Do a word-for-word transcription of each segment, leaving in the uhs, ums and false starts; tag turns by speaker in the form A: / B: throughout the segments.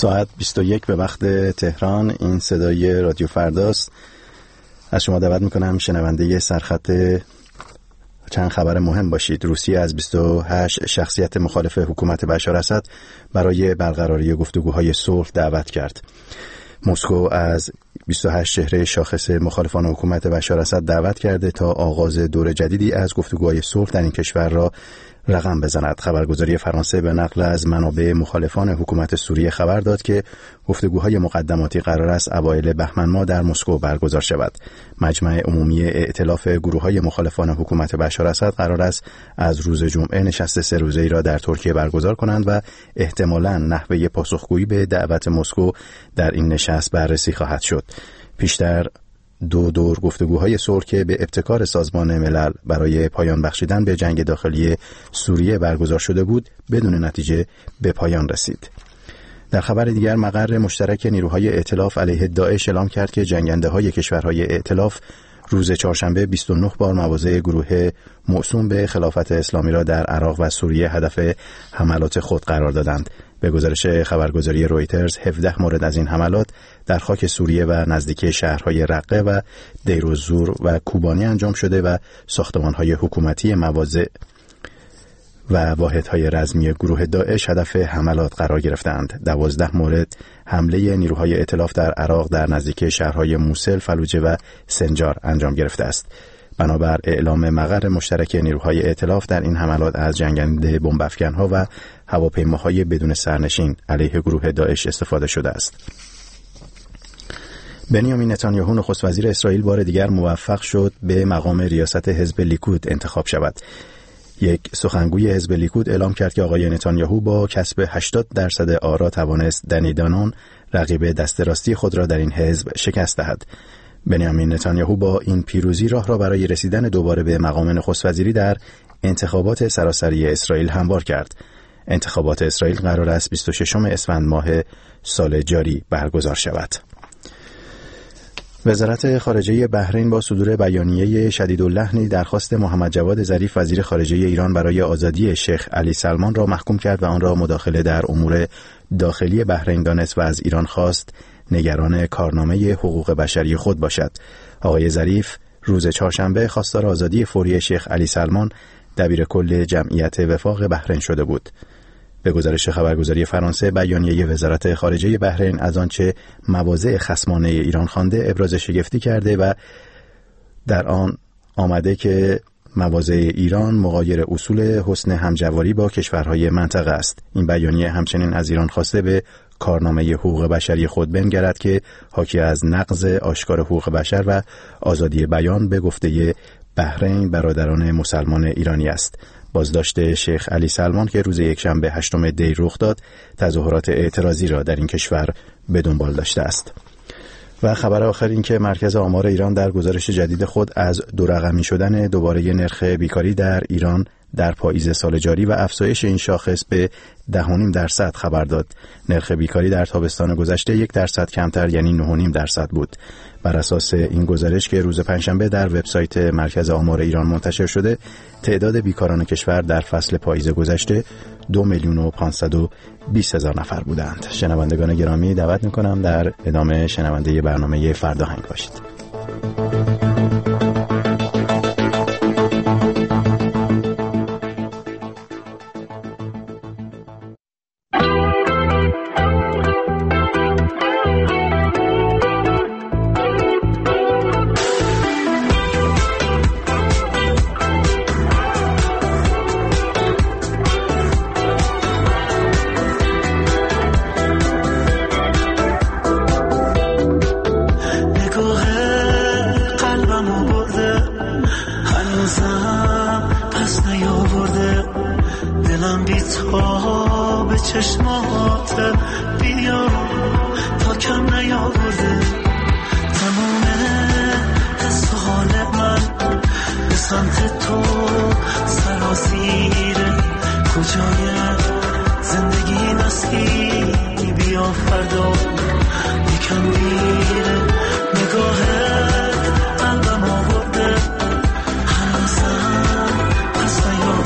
A: ساعت بیست و یک به وقت تهران. این صدای رادیو فرداست. از شما دعوت میکنم شنونده سرخط چند خبر مهم باشید. روسیه از بیست و هشت شخصیت مخالف حکومت بشار اسد برای برقراری گفتگوهای صلح دعوت کرد. مسکو از بیست و هشت چهره شاخص مخالفان حکومت بشار اسد دعوت کرده تا آغاز دور جدیدی از گفتگوهای صلح در این کشور را رقم بزند. خبرگزاری فرانسه به نقل از منابع مخالفان حکومت سوریه خبر داد که گفتگوهای مقدماتی قرار است اوایل بهمن ماه در مسکو برگزار شود. مجمع عمومی ائتلاف گروه‌های مخالفان حکومت بشار اسد قرار است از روز جمعه نشست سه روزه‌ای را در ترکیه برگزار کنند و احتمالاً نحوه پاسخگویی به دعوت مسکو در این نشست بررسی خواهد شد. پیشتر دو دور گفتگوهای صلح که به ابتکار سازمان ملل برای پایان بخشیدن به جنگ داخلی سوریه برگزار شده بود بدون نتیجه به پایان رسید. در خبر دیگر مقر مشترک نیروهای ائتلاف علیه داعش اعلام کرد که جنگنده‌های کشورهای ائتلاف روز چهارشنبه بیست و نه بار مواضع گروه موسوم به خلافت اسلامی را در عراق و سوریه هدف حملات خود قرار دادند. به گزارش خبرگزاری رویترز هفده مورد از این حملات در خاک سوریه و نزدیکی شهرهای رقه و دیرالزور و کوبانی انجام شده و ساختمان‌های حکومتی، مواضع و واحدهای رزمی گروه داعش هدف حملات قرار گرفتند. دوازده مورد حمله نیروهای ائتلاف در عراق در نزدیکی شهرهای موصل، فلوجه و سنجار انجام گرفته است. بنابر اعلام مقر مشترک نیروهای ائتلاف در این حملات از جنگنده بمب‌افکن‌ها و هواپیماهای بدون سرنشین علیه گروه داعش استفاده شده است. بنیامین نتانیاهو نخست وزیر اسرائیل بار دیگر موفق شد به مقام ریاست حزب لیکود انتخاب شود. یک سخنگوی حزب لیکود اعلام کرد که آقای نتانیاهو با کسب هشتاد درصد آرا توانست دنی دانون رقیب دست راستی خود را در این حزب شکست دهد. بنیامین نتانیاهو با این پیروزی راه را برای رسیدن دوباره به مقام نخست وزیری در انتخابات سراسری اسرائیل هموار کرد. انتخابات اسرائیل قرار است بیست و ششم اسفند ماه سال جاری برگزار شود. وزارت خارجه بحرین با صدور بیانیه شدیداللحنی درخواست محمد جواد ظریف وزیر خارجه ایران برای آزادی شیخ علی سلمان را محکوم کرد و آن را مداخله در امور داخلی بحرین دانست و از ایران خواست نگران کارنامه حقوق بشری خود باشد. آقای ظریف روز چهارشنبه خواستار آزادی فوری شیخ علی سلمان دبیر کل جمعیت وفاق بحرین شده بود. به گزارش خبرگزاری فرانسه بیانیه وزارت خارجه بحرین از آنچه مواضع خصمانه ایران خوانده ابراز شگفتی کرده و در آن آمده که مواضع ایران مغایر اصول حسن همجواری با کشورهای منطقه است. این بیانیه همچنین از ایران خواسته به کارنامه حقوق بشری خود بنگرد که حاکی از نقض آشکار حقوق بشر و آزادی بیان به گفته بحرین برادران مسلمان ایرانی است. بازداشت شیخ علی سلمان که روز یکشنبه هشتم دی رخ داد، تظاهرات اعتراضی را در این کشور به دنبال داشته است. و خبر آخر این که مرکز آمار ایران در گزارش جدید خود از دو رقمی شدن دوباره نرخ بیکاری در ایران در پاییز سال جاری و افزایش این شاخص به ده و نیم درصد خبر داد. نرخ بیکاری در تابستان گذشته یک درصد کمتر یعنی نه و نیم درصد بود. بر اساس این گزارش که روز پنجشنبه در وبسایت مرکز آمار ایران منتشر شده، تعداد بیکاران کشور در فصل پاییز گذشته دو میلیون و پانصد و بیست هزار نفر بودند. شنوندگان گرامی دعوت می‌کنم در ادامه شنونده برنامه فرداهنگ باشید.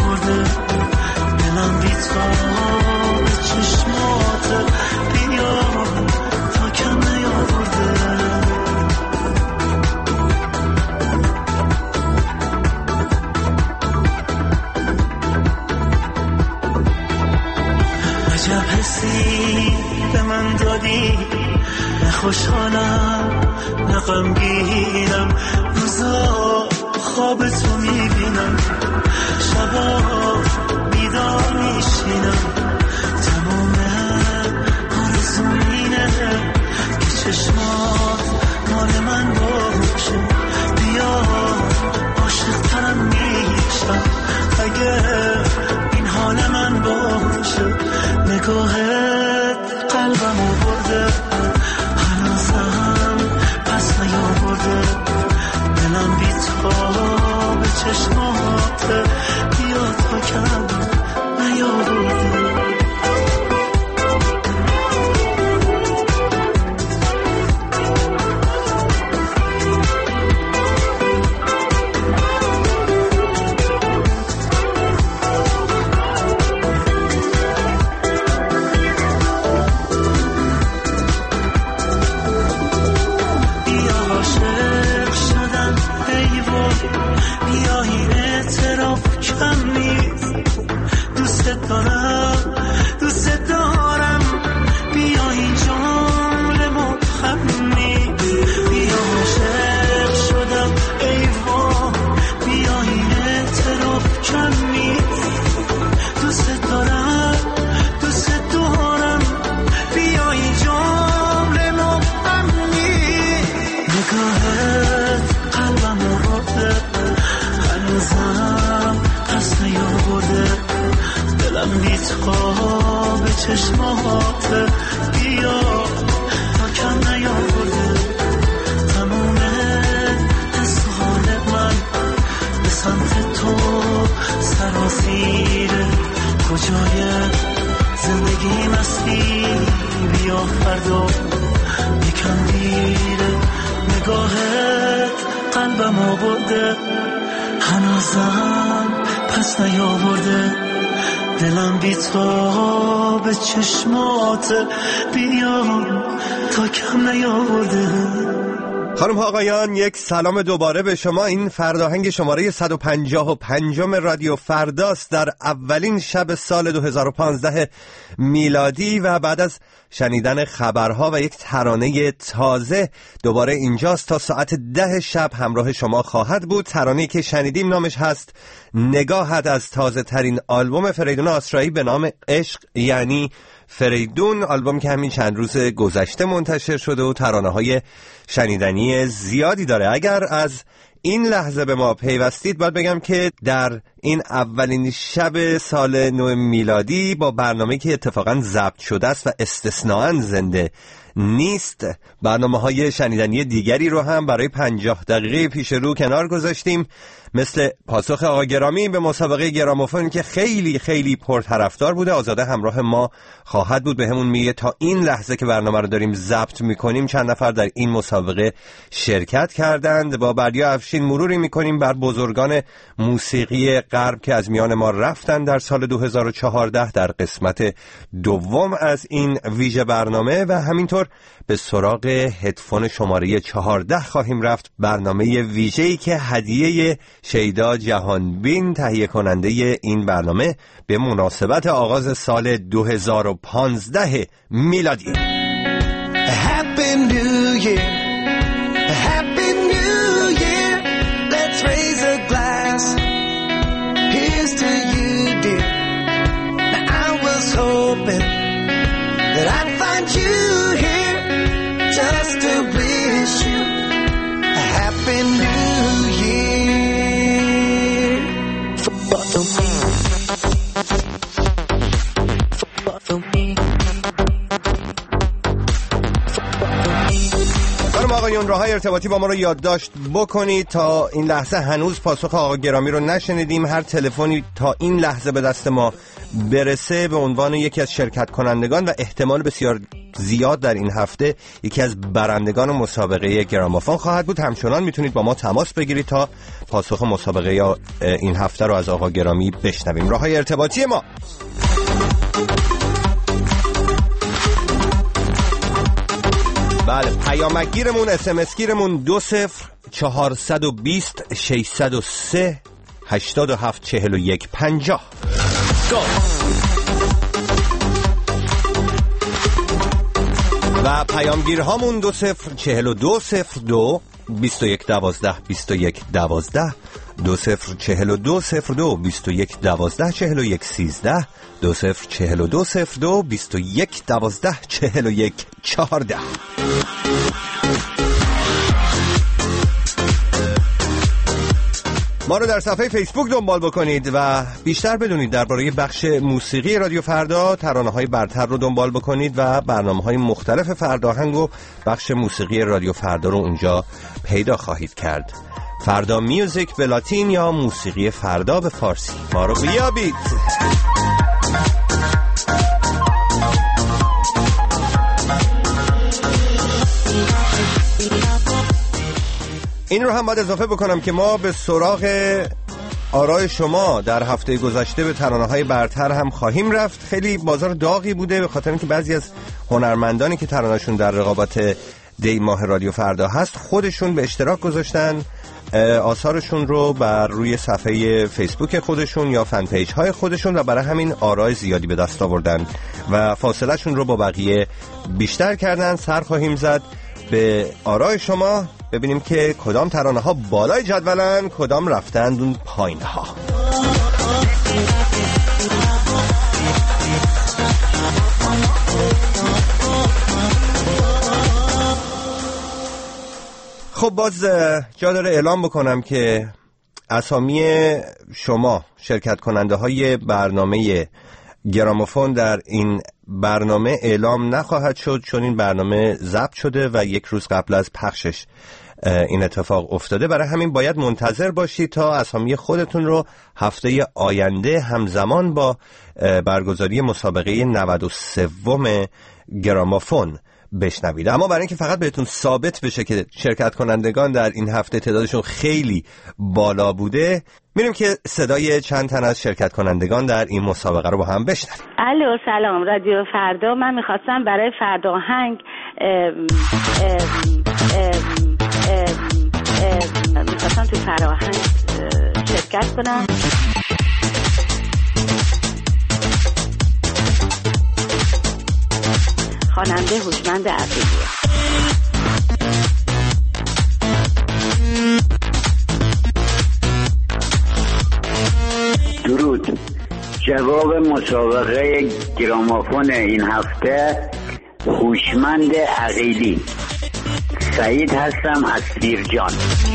B: دلم بی تو به چشمات بیا عجب حسی به من دادی، نه خوشحالم نه غمگینم، روزا خواب تو میبینم، شبا بیدار میشینم، تمام آرزوم اینه که چشمات مال من باشه، بیا عاشق ترم میشم اگه این حال من باشه، نگاهت قلبمو برده هنوزم پس نیاورده، دلم بی تو به چشماته، بیا تا کم نیاورده. چشمات بیا تا کم نیاورده، تموم دست و حال من به سمت تو سراسیره، کجای زندگی مستی بیا فردا یکم دیره، نگاهت قلبم آورده هنوزم پس نیاورده، دلم بی تو به چشمات بیا تا کم نیاورده.
C: خانم ها آقایان، یک سلام دوباره به شما. این فرداهنگ شماره صد و پنجاه و پنج رادیو فرداست در اولین شب سال دو هزار و پانزده میلادی و بعد از شنیدن خبرها و یک ترانه تازه دوباره اینجاست تا ساعت ده شب همراه شما خواهد بود. ترانه‌ای که شنیدیم نامش هست نگاهت، از تازه ترین آلبوم فریدون آسرایی به نام عشق یعنی فریدون، آلبوم که همین چند روز گذشته منتشر شده و ترانه‌های شنیدنی زیادی داره. اگر از این لحظه به ما پیوستید باید بگم که در این اولین شب سال نو میلادی با برنامه‌ای که اتفاقا ضبط شده است و استثناءً زنده نیست، برنامه‌های شنیدنی دیگری رو هم برای پنجاه دقیقه پیش رو کنار گذاشتیم، مثل پاسخ آقا گرامی به مسابقه گراموفون که خیلی خیلی پرطرفدار بوده. آزاده همراه ما خواهد بود، به همون میگه تا این لحظه که برنامه رو داریم ضبط میکنیم چند نفر در این مسابقه شرکت کردند. با بردیا افشین مروری میکنیم بر بزرگان موسیقی غرب که از میان ما رفتن در سال دو هزار و چهارده در قسمت دوم از این ویژه برنامه، و همینطور به سراغ هدفون شماره چهارده خواهیم رفت، برنامه ویژه‌ای که هدیه شیدا جهانبین تهیه کننده این برنامه به مناسبت آغاز سال دو هزار و پانزده میلادی.
B: Happy New Year, Happy New Year, let's raise a glass, here's to you dear, now I was hoping that I'd find you here, just to wish you a Happy New Year, for me, for me.
C: خانم آقایون، راه‌های ارتباطی با ما رو یادداشت بکنید. تا این لحظه هنوز پاسخ آقا گرامی رو نشنیدیم. هر تلفنی تا این لحظه به دست ما برسه به عنوان یکی از شرکت کنندگان و احتمال بسیار زیاد در این هفته یکی از برندگان مسابقه گراموفون خواهد بود. همچنان میتونید با ما تماس بگیرید تا پاسخ مسابقه یا این هفته رو از آقا گرامی بشنویم. راه‌های ارتباطی ما: بله، پیامک گیرمون، اس ام اس گیرمون دو صفر چهارصد و بیست ششصد و سه هشتاد و هفت چهل و یک پنجاه. و پیامگیرهامون دو صفر چهل و دو صفر دو بیست و یک دوازده بیست و یک دوازده، دو صفر چهل و دو صفر دو بیست و یک دوازده چهل و یک سیزده، دو صفر چهل و دو صفر دو بیست و یک دوازده چهل و یک چهارده. ما رو در صفحه فیسبوک دنبال بکنید و بیشتر بدونید درباره بخش موسیقی رادیو فردا. ترانه‌های برتر رو دنبال بکنید و برنامه‌های مختلف فرداهنگ و بخش موسیقی رادیو فردا رو اونجا پیدا خواهید کرد. فردا میوزیک به لاتین یا موسیقی فردا به فارسی. ما رو بیابید. این رو هم باید اضافه بکنم که ما به سراغ آرای شما در هفته گذشته به ترانه‌های برتر هم خواهیم رفت. خیلی بازار داغی بوده به خاطر اینکه بعضی از هنرمندانی که ترانه‌شون در رقابت دی ماه رادیو فردا هست خودشون به اشتراک گذاشتن آثارشون رو بر روی صفحه فیسبوک خودشون یا فن پیج های خودشون و برای همین آرای زیادی به دست آوردن و فاصله شون رو با بقیه بیشتر کردن. سر خواهیم زد به آرای شما ببینیم که کدام ترانه ها بالای جدولن، کدام رفتند اون پایین ها. خب باز جا داره اعلام بکنم که اسامی شما شرکت کننده های برنامه گراموفون در این برنامه اعلام نخواهد شد، چون این برنامه ضبط شده و یک روز قبل از پخشش این اتفاق افتاده. برای همین باید منتظر باشید تا اسامی خودتون رو هفته آینده همزمان با برگزاری مسابقه نود و سه گراموفون بشنوید. اما برای اینکه فقط بهتون ثابت بشه که شرکت کنندگان در این هفته تعدادشون خیلی بالا بوده، میریم که صدای چند تن از شرکت کنندگان در این مسابقه رو با هم بشنویم.
D: الو سلام رادیو فردا، من میخواستم برای فرداهنگ میخواستم تو فرداهنگ شرکت کنم. خواننده هوشمند عقیلی.
E: درود. جواب مسابقه گراموفون این هفته هوشمند عقیلی. سعید هستم از بیرجان.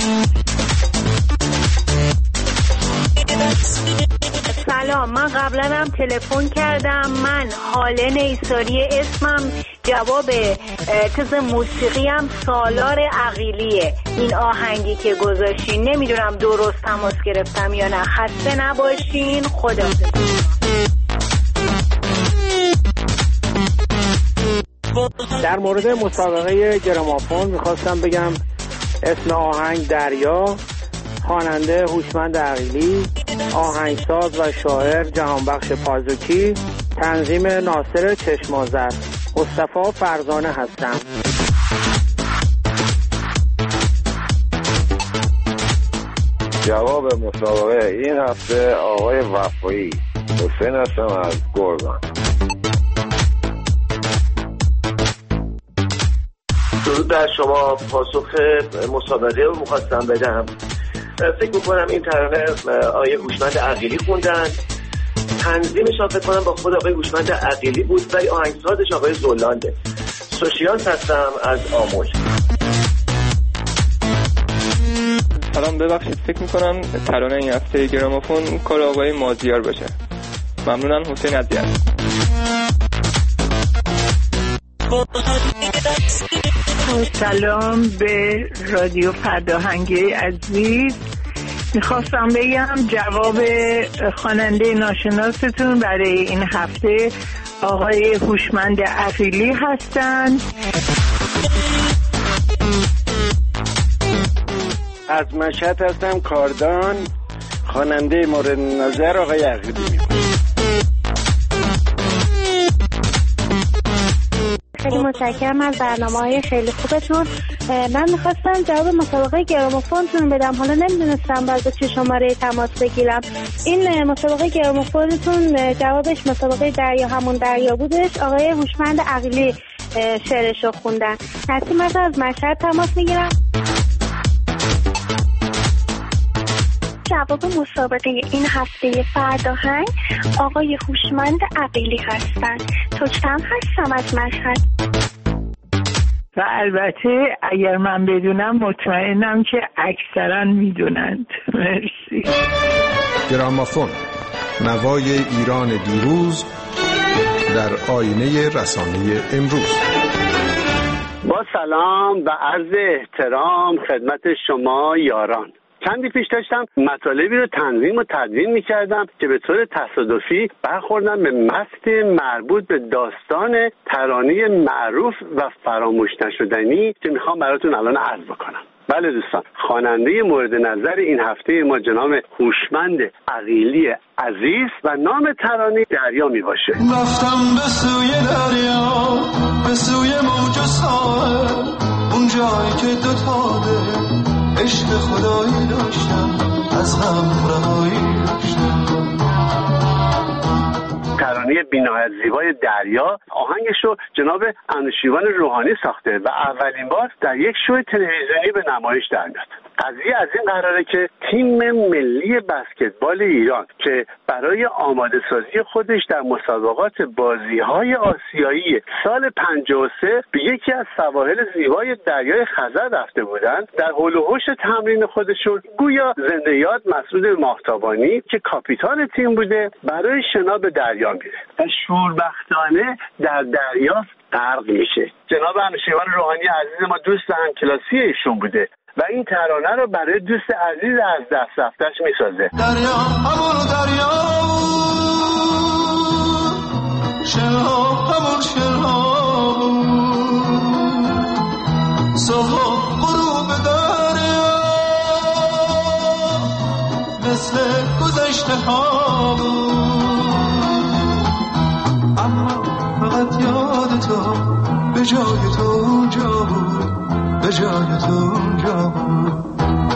F: سلام، من قبلا هم تلفن کردم. من حاله نیساری اسمم. جواب تز موسیقی هم سالار عقیلیه. این آهنگی که گذاشتین نمیدونم درست تماس گرفتم یا نه. خسته نباشین. خدا.
G: در مورد مسابقه گراموفون میخواستم بگم اسم آهنگ دریا، خواننده هوشمند عقیلی، آهنگساز و شاعر جهانبخش پازوکی، تنظیم ناصر چشمازر. مصطفی فرزانه هستم.
H: جواب مسابقه این هفته آقای وفایی. حسین هستم از گرگان.
I: درود بر شما. پاسخ مسابقه رو می‌خواستم بدم. فکر می‌کنم این ترانه آقای هوشمند عقیلی خوندن. تنظیمش فکر کنم با خود آقای هوشمند عقیلی بود ولی آهنگسازش آقای زولانده. سوشیانس هستم از آمل.
J: سلام، ببخشید فکر می‌کنم ترانه این هفته گراموفون کار آقای مازیار باشه. ممنونم. حسین عزیز.
K: سلام به رادیو فرداهنگ عزیز. میخواستم بگم جواب خواننده ناشناستون برای این هفته آقای هوشمند عقیلی هستند.
G: از مشهد هستم کاردان. خواننده مورد نظر آقای عقیلی.
F: خیلی متشکرم از برنامه‌های خیلی خوبتون. من میخواستم جواب مسابقه گراموفونتون بدم. حالا نمیدونستم باید با چه شماره تماس بگیرم. این مسابقه گراموفونتون جوابش مسابقه دریا همون دریا بودش. آقای هوشمند عقیلی شعرشو خوندن. نسیم از مشهد تماس میگیرم. جواب مسابقه این هفته فرداهنگ آقای هوشمند عقیلی هستند. تجتم هستم از مشهد.
K: و البته اگر من بدونم مطمئنم که اکثرا میدونند. مرسی.
L: گرامافون، نوای ایران دیروز در آینه رسانه امروز.
M: با سلام و عرض احترام خدمت شما یاران. چندی پیش داشتم مطالبی رو تنظیم و تدوین می‌کردم که به طور تصادفی برخوردم به متن مربوط به داستان ترانه معروف و فراموش نشدنی که میخوام براتون الان عرض بکنم. بله دوستان، خواننده مورد نظر این هفته ما جناب هوشمند عقیلی عزیز و نام ترانه دریا می باشه.
B: رفتم به سوی دریا، به سوی موج و ساحل، اون جایی که دو تاله عشق خدایی داشتم، از هم رهایی داشتم.
M: ترانه بی‌نهایت زیبای دریا آهنگش رو جناب انوشیروان روحانی ساخته و اولین بار در یک شو تلویزیونی به نمایش در میاد. قضیه از این قراره که تیم ملی بسکتبال ایران که برای آماده سازی خودش در مسابقات بازی‌های آسیایی سال پنجاه و سه به یکی از سواحل زیبای دریای خزر رفته بودند، در حول و حوش تمرین خودشون گویا زنده یاد مسعود ماهتابانی که کاپیتان تیم بوده برای شنا به دریا میره و شوربختانه در دریا غرق میشه. جناب انوشیروان روحانی عزیز ما دوست همکلاسی ایشون بوده و این ترانه رو برای دوست عزیز از دست رفتش میسازه.
B: دریا همون دریا، شنها همون شنها، صبح غروب دریا مثل گذشته ها بود، اما فقط یاد تو به جای تو اونجا بود، به جای تو اونجا بود.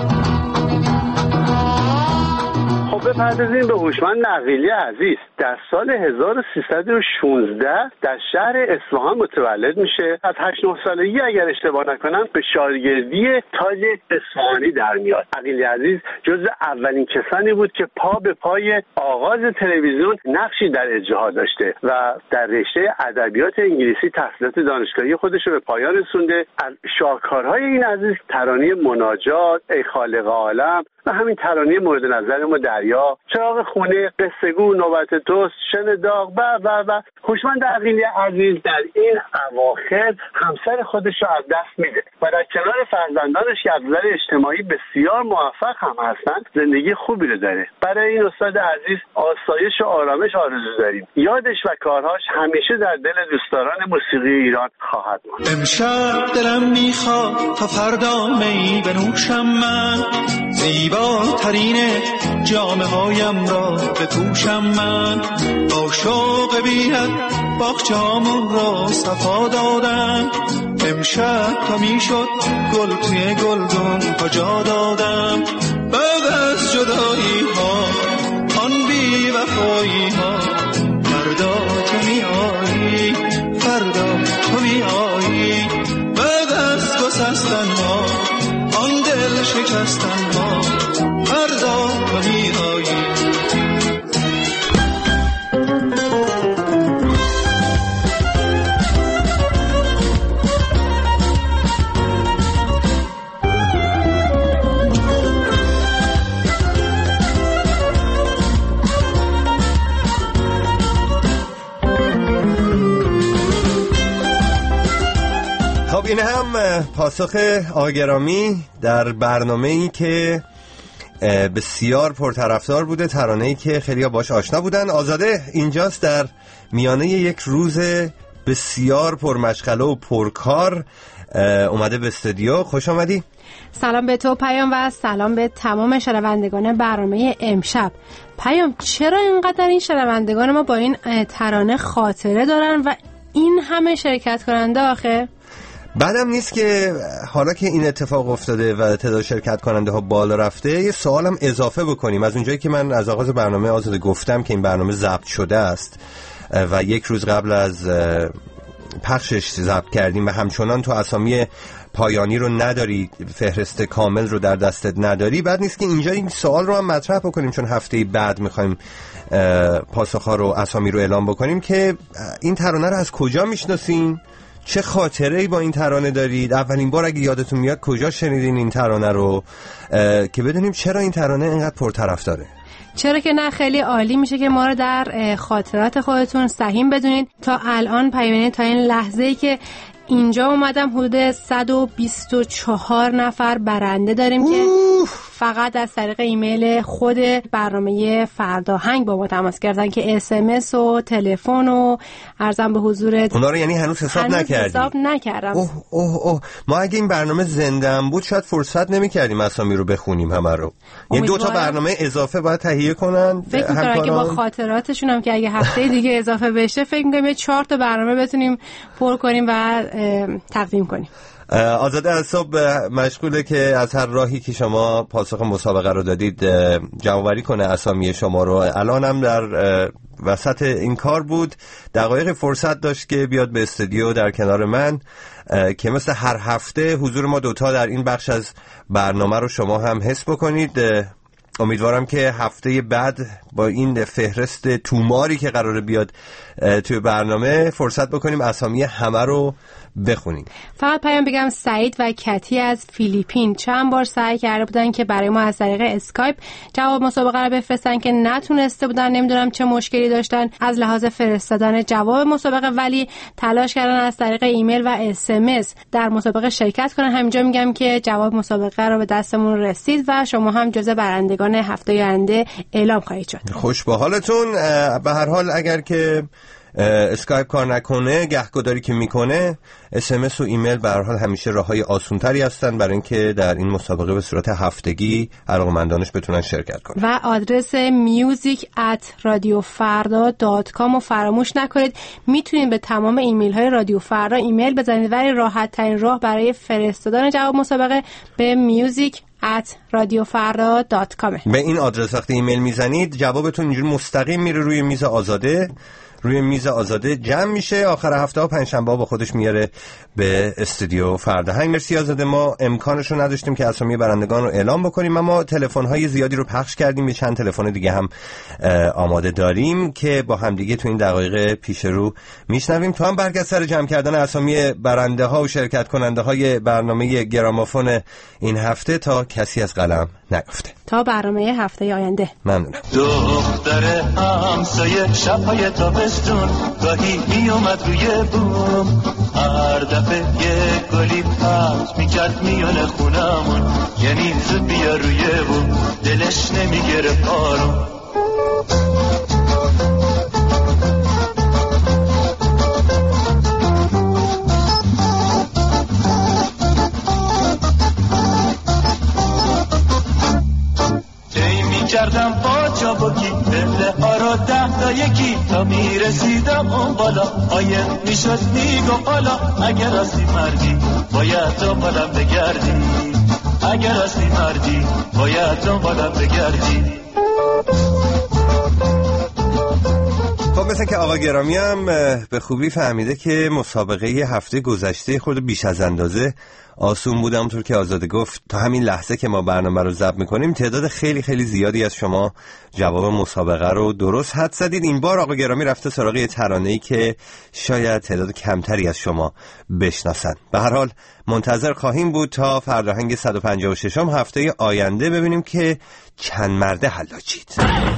M: خب بپردازیم به هوشمند عقیلی عزیز. در سال هزار و سیصد و شانزده در شهر اصفهان متولد میشه. از هشت نه سالگی اگر اشتباه نکنم به شاگردی تاج اصفهانی در میاد. عقیلی عزیز جز اولین کسانی بود که پا به پای آغاز تلویزیون نقشی در اجراها داشته و در رشته ادبیات انگلیسی تحصیلات دانشگاهی خودش رو به پایان رسونده. از شاهکارهای این عزیز ترانه مناجات، ای خالق عالم و همین ترانه مورد نظر ما دریا، چراغ خونه، قصه گو، نوبت توست، شن داغ و و و. هوشمند عقیلی عزیز در این اواخر همسر خودش رو از دست میده و در کنار فرزندانش که از نظر اجتماعی بسیار موفق هم هستند زندگی خوبی رو داره. برای این استاد عزیز آسایش و آرامش آرزو داریم. یادش و کارهاش همیشه در دل دوستداران موسیقی ایران خواهد ماند.
B: امشب دلم میخواد تا فردا می بنوشم من، زیباترین جامه هایم را بپوشم من، با شوق بی‌حد باغچه‌هامون را صفا دادم، امشب تا میشد گل توی گلدون ها جا دادم، بعد از جدایی ها آن بی وفایی ها، فردا تو می آیی، فردا تو می آیی، بعد از گسستن ها آن دل شکستن ها، فردا تو می آیی.
C: خب این هم پاسخ آگرامی در برنامه‌ای که بسیار پرطرفدار بوده، ترانه‌ای که خیلی‌ها باش آشنا بودن. آزاده اینجاست در میانه یک روز بسیار پرمشغله و پرکار اومده به استودیو. خوش آمدی.
N: سلام به تو پیام و سلام به تمام شنوندگان برنامه امشب. پیام چرا اینقدر این شنوندگان ما با این ترانه خاطره دارن و این همه شرکت کننده آخه؟
C: بعدم نیست که حالا که این اتفاق افتاده و تعداد شرکت کننده ها بالا رفته یه سوالم اضافه بکنیم. از اونجایی که من از آغاز برنامه آزاده گفتم که این برنامه ضبط شده است و یک روز قبل از پخشش ضبط کردیم و همچنان تو اسامی پایانی رو نداری، فهرست کامل رو در دستت نداری، بعد نیست که اینجا این سوال رو هم مطرح بکنیم، چون هفته بعد میخوایم پاسخ‌ها رو، اسامی رو اعلام بکنیم، که این ترانه رو از کجا میشناسین؟ چه خاطره‌ای با این ترانه دارید؟ اولین بار اگه یادتون میاد کجا شنیدین این ترانه رو، که بدونیم چرا این ترانه اینقدر پرطرفداره.
N: چرا که نه، خیلی عالی میشه که ما رو در خاطرات خودتون سهیم بدونید. تا الان پیام‌ها تا این لحظه‌ای که اینجا اومدم حدود صد و بیست و چهار نفر برنده داریم اوه. که فقط از طریق ایمیل خود برنامه فرداهنگ با ما تماس کردن، که اس ام اس و تلفن و عرضم به حضورت
C: اونا رو یعنی هنوز حساب
N: هنوز
C: نکردی؟
N: حساب نکردم.
C: اوه اوه اوه ما اگه این برنامه زنده بود شاید فرصت نمی‌کردیم اسامی رو بخونیم همه رو. یعنی دو تا برنامه اضافه باید تهیه کنن.
N: فکر می‌کنم که با خاطراتشون هم که اگه هفته دیگه اضافه بشه فکر می‌کنم یه چهار تا برنامه بتونیم پر کنیم و تقدیم کنیم.
C: آزاده از صبح مشغوله که از هر راهی که شما پاسخ مسابقه رو دادید جمع‌آوری کنه اسامی شما رو. الان هم در وسط این کار بود، دقایق فرصت داشت که بیاد به استودیو در کنار من، که مثل هر هفته حضور ما دوتا در این بخش از برنامه رو شما هم حس بکنید. امیدوارم که هفته بعد با این فهرست توماری که قراره بیاد توی برنامه فرصت بکنیم اسامی همه رو بخونیم.
N: فقط پیام بگم سعید و کتی از فیلیپین چند بار سعی کرده بودن که برای ما از طریق اسکایپ جواب مسابقه رو بفرستن که نتونسته بودن. نمیدونم چه مشکلی داشتن از لحاظ فرستادن جواب مسابقه، ولی تلاش کردن از طریق ایمیل و اس ام اس در مسابقه شرکت کنن. همینجا میگم که جواب مسابقه رو به دستمون رسید و شما هم جزو برندگان هفته آینده اعلام خواهید شد.
C: خوش به حالتون. به هر حال اگر که اسکایپ کار نکنه، گهگداری که میکنه، اس ام اس و ایمیل به هر حال همیشه راههای آسان‌تری هستن برای اینکه در این مسابقه به صورت هفتگی علاقه‌مندانش بتونن شرکت کنن.
N: و آدرس میوزیک ات رادیو فردا دات کام رو فراموش نکنید. میتونید به تمام ایمیل های رادیو فردا ایمیل بزنید، ولی راحت ترین راه برای فرستادن جواب مسابقه به میوزیک ات رادیو فردا دات کام.
C: به این آدرس وقتی ایمیل میزنید جوابتون اینجوری مستقیم میره روی میز آزاده، روی میز آزاده جمع میشه. آخر هفته ها پنجشنبه با خودش میاره به استودیو فرداهنگ. مرسی آزاده. ما امکانش رو نداشتیم که اسامی برندگان رو اعلام بکنیم، اما تلفن های زیادی رو پخش کردیم. یه چند تلفن دیگه هم آماده داریم که با هم دیگه تو این دقایق پیش رو میشنویم. تو هم برگ از سر جمع کردن اسامی برنده ها و شرکت کننده های برنامه گرامافون این هفته تا کسی از قلم نگفته.
N: تا برنامه هفته آینده.
C: ممنونم.
B: دختر همسایه شب‌های تابستون گاهی می اومد روی بوم، هر دفعه یه گلی پخش میکرد میونه خونمون، یعنی زود بیا روی بوم دلش نمیگره پارون. کردم با چابکی دله ها رو ده تا یکی تا میرسیدم اون بالا، آیه میشد میگو بالا اگر راستی مردی باید دنبالم بگردی، اگر راستی مردی باید دنبالم بگردی.
C: خب مثل که آقا گرامی هم به خوبی فهمیده که مسابقه هفته گذشته خود بیش از اندازه آسون بود. همونطور که آزاده گفت تا همین لحظه که ما برنامه رو ضبط میکنیم تعداد خیلی خیلی زیادی از شما جواب مسابقه رو درست حد زدید. این بار آقا گرامی رفته سراغ یه ترانه‌ای که شاید تعداد کمتری از شما بشناسن. به هر حال منتظر خواهیم بود تا فرداهنگ صد و پنجاه و ششم هفته آینده ببینیم که چند مرده حلاجید.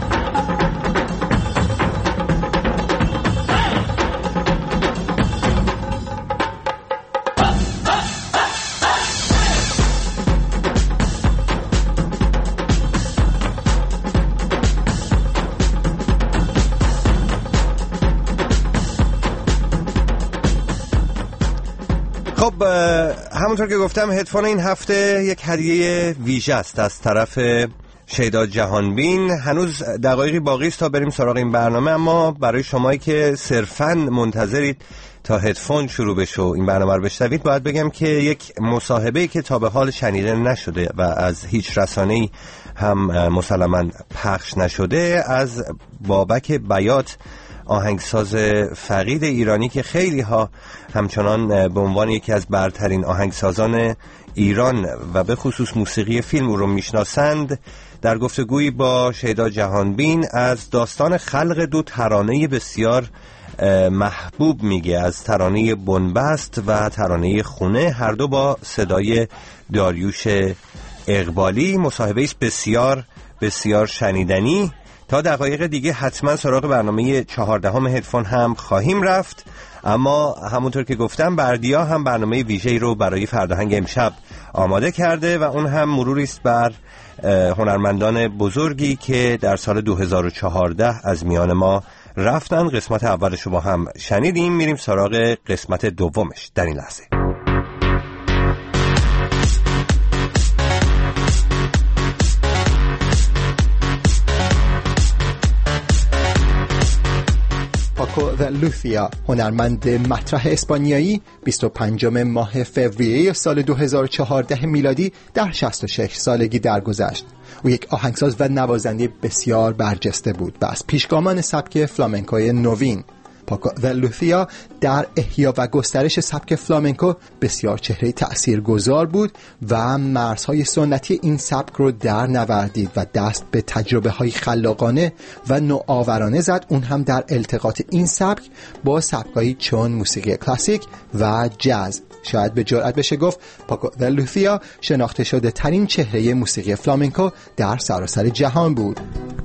C: خب همونطور که گفتم هدفون این هفته یک هدیه ویژه است از طرف شیدا جهانبین. هنوز دقایقی باقی است تا بریم سراغ این برنامه، اما برای شمایی که صرفاً منتظرید تا هدفون شروع بشه و این برنامه رو بشنوید باید بگم که یک مصاحبه‌ای که تا به حال شنیده نشده و از هیچ رسانه‌ای هم مسلماً پخش نشده از بابک بیات آهنگساز فقید ایرانی که خیلی ها همچنان به عنوان یکی از برترین آهنگسازان ایران و به خصوص موسیقی فیلم او رو میشناسند، در گفتگویی با شیدا جهانبین از داستان خلق دو ترانه بسیار محبوب میگه، از ترانه بنبست و ترانه خونه، هر دو با صدای داریوش اقبالی. مصاحبه است بسیار بسیار شنیدنی. تا دقایق دیگه حتما سراغ برنامه چهاردهم هدفون هم خواهیم رفت، اما همونطور که گفتم بردیا هم برنامه ویژه‌ای رو برای فرداهنگ امشب آماده کرده و اون هم مروری است بر هنرمندان بزرگی که در سال دو هزار و چهارده از میان ما رفتن. قسمت اولش رو با هم شنیدیم، میریم سراغ قسمت دومش در این لحظه.
O: پاکو و لوثیا، هنرمند مطرح اسپانیایی، بیست و پنجم ماه فوریه سال دو هزار و چهارده میلادی در شصت و شش سالگی درگذشت. او یک آهنگساز و نوازنده بسیار برجسته بود و از پیشگامان سبک فلامنکوی نوین. پاکو و لوثیا در احیا و گسترش سبک فلامنکو بسیار چهره تأثیرگذار بود و مرزهای سنتی این سبک رو در نوردید و دست به تجربه های خلاقانه و نوآورانه زد، اون هم در التقاط این سبک با سبکایی چون موسیقی کلاسیک و جاز. شاید به جرئت بشه گفت پاکو و لوثیا شناخته شده ترین چهره موسیقی فلامنکو در سراسر جهان بود.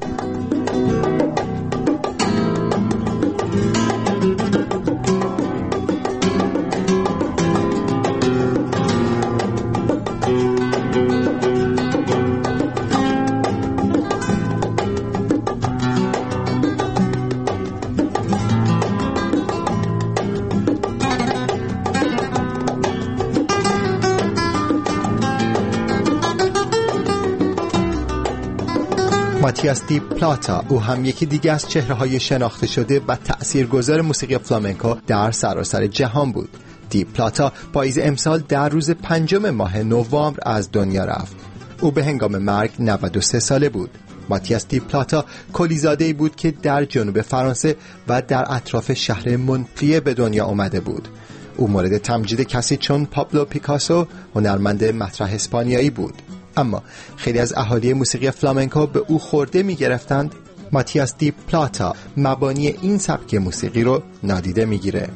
O: ماتیاس دی پلاتا، او هم یکی دیگه از چهره‌های شناخته شده و تأثیرگذار موسیقی فلامنکو در سراسر جهان بود. دی پلاتا پاییز امسال در روز پنجم ماه نوامبر از دنیا رفت. او به هنگام مرگ نود و سه ساله بود. ماتیاس دی پلاتا کلیزاده‌ای بود که در جنوب فرانسه و در اطراف شهر مونپلیه به دنیا آمده بود. او مورد تمجید کسی چون پابلو پیکاسو، هنرمند مطرح اسپانیایی بود. اما خیلی از اهالی موسیقی فلامنکو به او خورده می گرفتند. ماتیاس دی پلاتا مبانی این سبک موسیقی رو نادیده می گیره.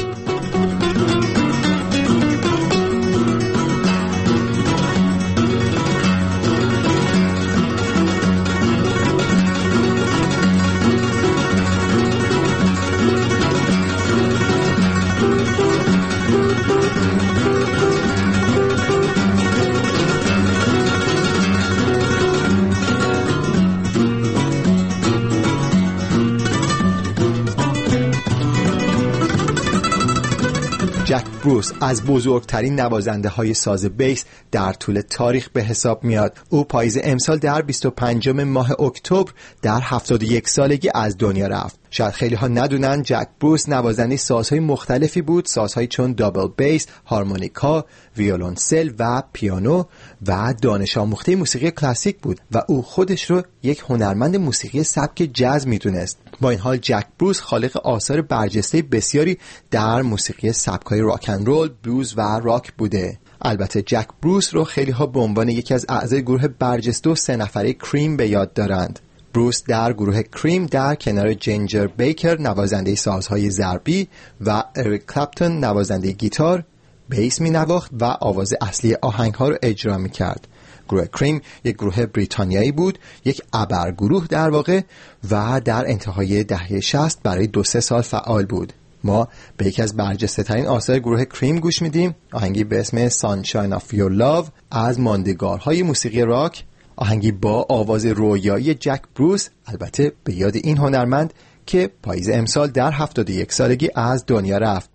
O: جک بروس از بزرگترین نوازنده های ساز بیس در طول تاریخ به حساب میاد. او پاییز امسال در بیست و پنجم ماه اکتبر در هفتاد و یک سالگی از دنیا رفت. شاید خیلی ها ندونن جک بروس نوازنده سازهای مختلفی بود، سازهایی چون دابل بیس، هارمونیکا، ویولنسل و پیانو و دانش آموخته موسیقی کلاسیک بود و او خودش رو یک هنرمند موسیقی سبک جاز میدونست. با این حال جک بروس خالق آثار برجسته بسیاری در موسیقی سبک‌های راک اند رول، بلوز و راک بوده. البته جک بروس رو خیلی ها به عنوان یکی از اعضای گروه برجسته و سه نفره کریم به یاد دارند. بروس در گروه کریم در کنار جینجر بیکر نوازنده سازهای ضربی و اریک کلپتون نوازنده گیتار بیس می نواخت و آواز اصلی آهنگ‌ها رو اجرا می کرد. گروه کریم یک گروه بریتانیایی بود، یک ابر گروه در واقع، و در انتهای دهه شصت برای دو سه سال فعال بود. ما به یکی از برجسته ترین آثار گروه کریم گوش میدیم، آهنگی به اسم Sunshine of Your Love از ماندگارهای موسیقی راک، آهنگی با آواز رویایی جک بروس، البته به یاد این هنرمند که پاییز امسال در هفتاد و یک سالگی از دنیا رفت.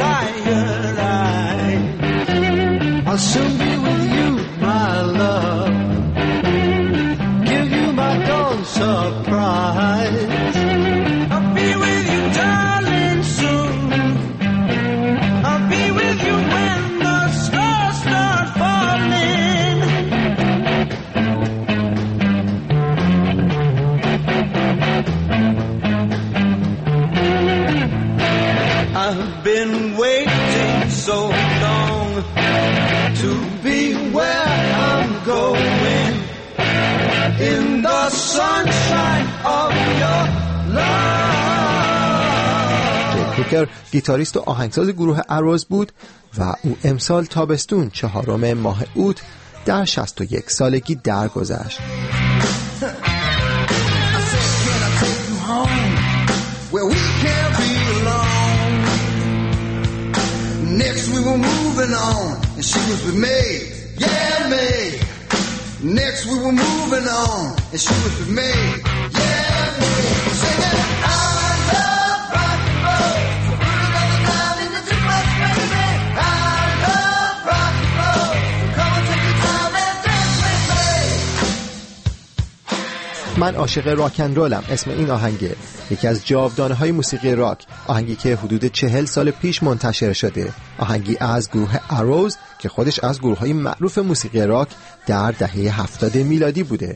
B: I'll soon be with you, my love. surprise. I'll be with you, darling, soon. I'll be with you when the stars start falling. I've been waiting so long to be where I'm going, in the sunshine of your love.
O: جک کوکر گیتاریست و آهنگساز گروه اروز بود و او امسال تابستون چهارم ماه اوت در شصت و یک سالگی درگذشت.
B: Next we were moving on, and she was with me, yeah me. Next we were moving on, and she was with me, yeah me. Singing, I love rock and roll, so put another time in the jukebox, baby. I love rock and roll, so come and take your time and dance with me.
O: من عاشق راک اند رولم اسم این آهنگه، یکی از جاودانه‌های موسیقی راک، آهنگی که حدود چهل سال پیش منتشر شده، آهنگی از گروه اروز که خودش از گروه‌های معروف موسیقی راک در دهه هفتاد میلادی بوده.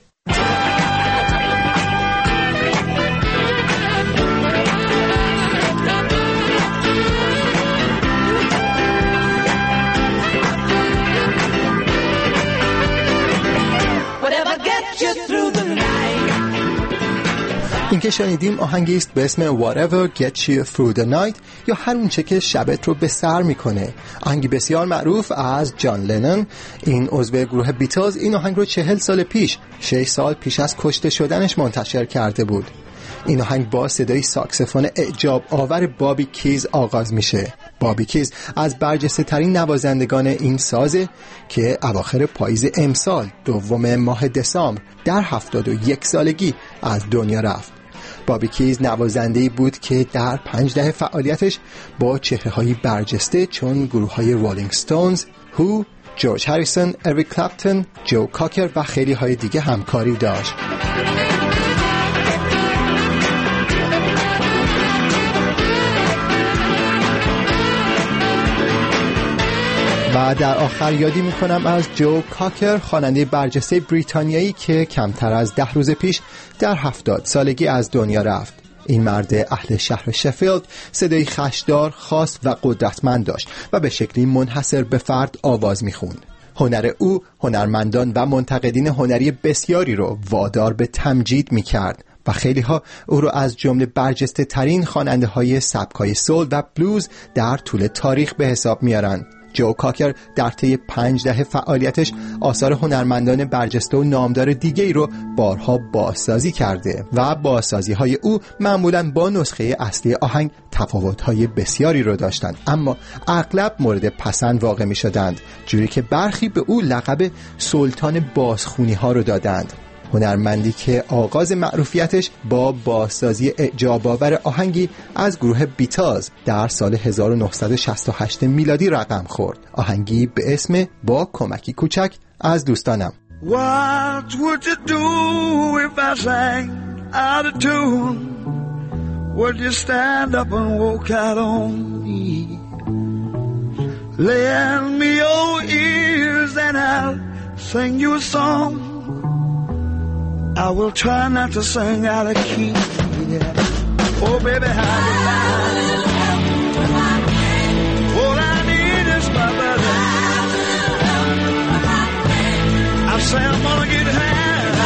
O: این که شنیدیم آهنگی است به اسم Whatever Gets You Through the Night یا هر اونچه که شبت رو به سر میکنه، آهنگی بسیار معروف از جان لنون. این عضو گروه بیتلز این آهنگ رو چهل سال پیش، شش سال پیش از کشته شدنش منتشر کرده بود. این آهنگ با صدای ساکسفون اعجاب آور بابی کیز آغاز میشه. بابی کیز از برجسته ترین نوازندگان این سازه که اواخر پاییز امسال دوم ماه دسامبر در هفتاد و یک سالگی از دنیا رفت. بابی کیز نوازنده‌ای بود که در پنج دهه فعالیتش با چهره‌های برجسته چون گروه‌های رولینگ ستونز، هو، جورج هریسون، اریک کلپتون، جو کاکر و خیلی های دیگه همکاری داشت. و در آخر یادی میکنم از جو کاکر، خواننده برجسته بریتانیایی که کمتر از ده روز پیش در هفتاد سالگی از دنیا رفت. این مرد اهل شهر شفیلد صدای خشدار، خاص و قدرتمند داشت و به شکلی منحصر به فرد آواز میخوند. هنر او هنرمندان و منتقدین هنری بسیاری رو وادار به تمجید میکرد و خیلی ها او رو از جمله برجسته ترین خواننده های سبکای سول و بلوز در طول تاریخ به حساب میارن. جو کاکر در طی پنج دهه فعالیتش آثار هنرمندان برجسته و نامدار دیگه‌ای رو بارها بازسازی کرده و بازسازی‌های او معمولاً با نسخه اصلی آهنگ تفاوت‌های بسیاری رو داشتند، اما اغلب مورد پسند واقع می‌شدند، جوری که برخی به او لقب سلطان بازخوانی‌ها رو دادند. هنرمندی که آغاز معروفیتش با بازسازی اعجاب‌آور آهنگی از گروه بیتلز در سال هزار و نهصد و شصت و هشت میلادی رقم خورد، آهنگی به اسم با کمکی کوچک از دوستانم.
B: What would you do if I sang out of tune? Would you stand up and walk out on me? Lend me your ears and I'll sing you a song. I will try not to sing out of key. Yeah. Oh, baby, how you like? All I need is my brother. I say I'm gonna get high.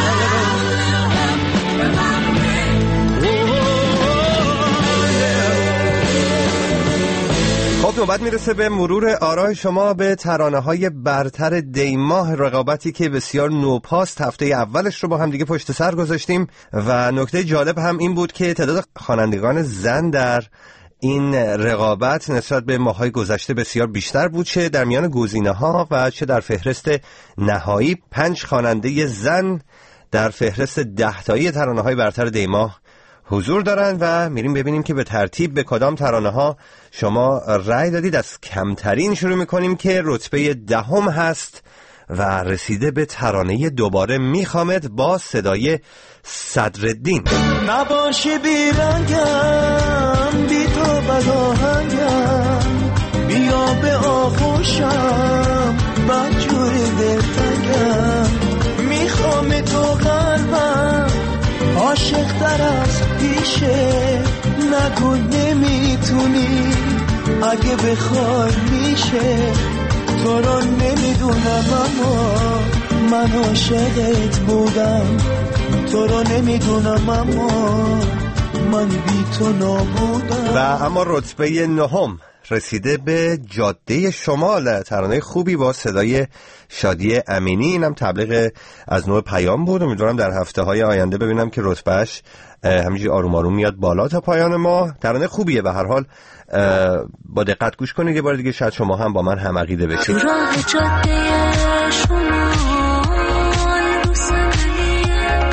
C: خب نوبت میرسه به مرور آرای شما به ترانه‌های برتر دیماه، رقابتی که بسیار نوپاست. هفته اولش رو با هم دیگه پشت سر گذاشتیم و نکته جالب هم این بود که تعداد خوانندگان زن در این رقابت نسبت به ماه‌های گذشته بسیار بیشتر بود، چه در میان گزینه‌ها و چه در فهرست نهایی. پنج خواننده زن در فهرست ده تایی ترانه‌های برتر دیماه حضور دارند و میریم ببینیم که به ترتیب به کدام ترانه‌ها شما رأی دادید. از کمترین شروع میکنیم که رتبه دهم هست، و رسیده به ترانه دوباره میخوامت با صدای صدرالدین.
B: نباشی بیرنگم بی تو بداهنگم، بیا به آغوشم بدجور دلتنگم، میخوام تو قلبم عاشق در از پیشه، نگو نمیتونی اگه بخوای میشه، تو رو نمیدونم اما من عاشقت بودم، تو رو نمیدونم اما من بی تو نابودم.
C: و اما رتبه نهم رسیده به جاده شمال، ترانه خوبی با صدای شادی امینی. اینم تبلیغ از نوع پیام بود. امیدوارم در هفته های آینده ببینم که رتبهش همینجوری آروم آروم میاد بالا تا پایان ما. ترانه خوبیه. به هر حال با دقت گوش کنید، یه بار دیگه شاید شما هم با من هم عقیده بشید.
P: راه جاده شمال رو صندلیه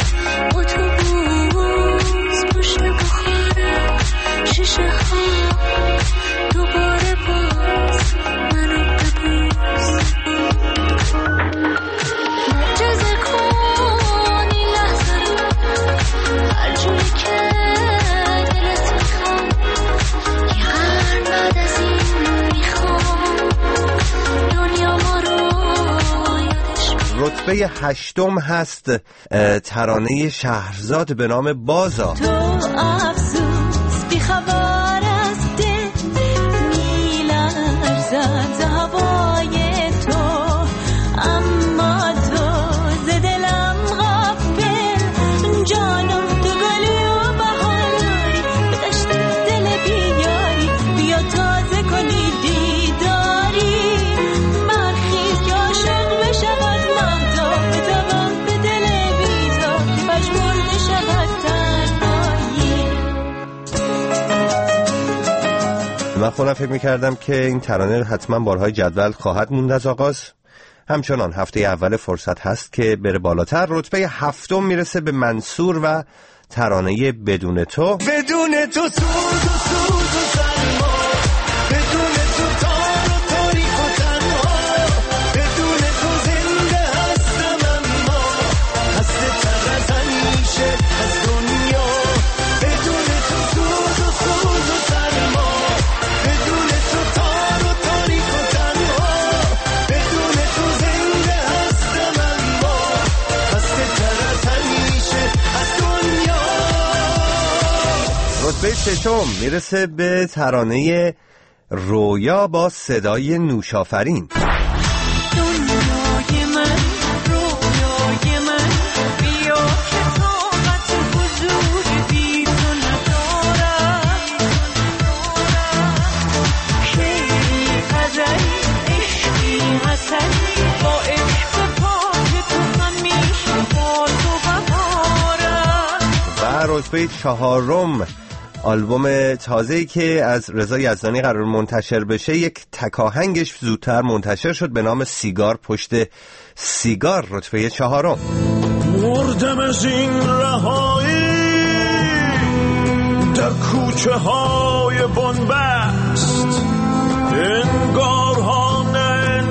P: اتوبوس پشت بخاره شیشه ها دوباره باز منو ببوس، معجزه کن این لحظه رو هر جوری که دلت میخواد، یه قرن بعد از این میخوام دنیا ما رو یادش میاد.
C: رتبه هشتم هست ترانه شهرزاد به نام بازا.
P: تو افسوس بی خبر از دل میلرزد ز هوای تو، اما تو ز دلم غافل جانم تو گلی و بهاری به دشت دل بیاری، بیا تازه کنی دیداری، برخیز که عاشق بشود مهدا به دوام به دل بیزا که پژمرده شود تنهایی.
C: من خودم فکر میکردم که این ترانه حتما بارهای جدول خواهد موند از آغاز، همچنان هفته اول فرصت هست که بره بالاتر. رتبه هفتم میرسه به منصور و ترانه بدون تو.
B: بدون تو سوز و سوز و سرما، بدون تو تار و تاریک و تنها، بدون تو زنده هستم اما خسته تر از همیشه از دنیا، بدون تو سوز و سوز و سرما، بدون تو تار و تاریک و تنها، بدون تو زنده هستم اما خسته تر از همیشه از دنیا.
C: رتبه ششم میرسه به ترانه رویا با صدای نوشافرین.
P: دنیای من رویای من بیا که طاقت حضور بی تو ندارم، شعری غزلی عشقی حسنی با عشق پاک تو همیشه با تو بهارم.
C: و رتبه چهارم آلبوم تازه‌ای که از رضا یزدانی قرار منتشر بشه، یک تکاهنگش زودتر منتشر شد به نام سیگار پشت سیگار. رتبه چهارم.
B: مردم از این رهایی در کوچه های بنبست، انگار ها نه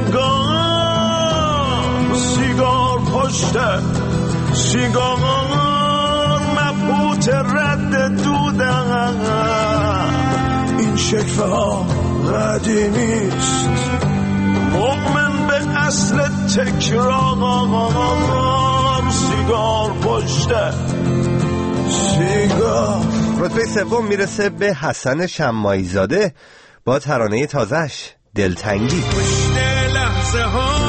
B: انگار، سیگار پشت سیگار مبهوت رد دودم، این شکفه ها قدیمیست، مؤمن به اصل تکرار، سیگار پشت سیگار.
C: رتبه سوم میرسه به حسن شماعی زاده با ترانه تازه‌اش دلتنگی.
B: پشت لحظه ها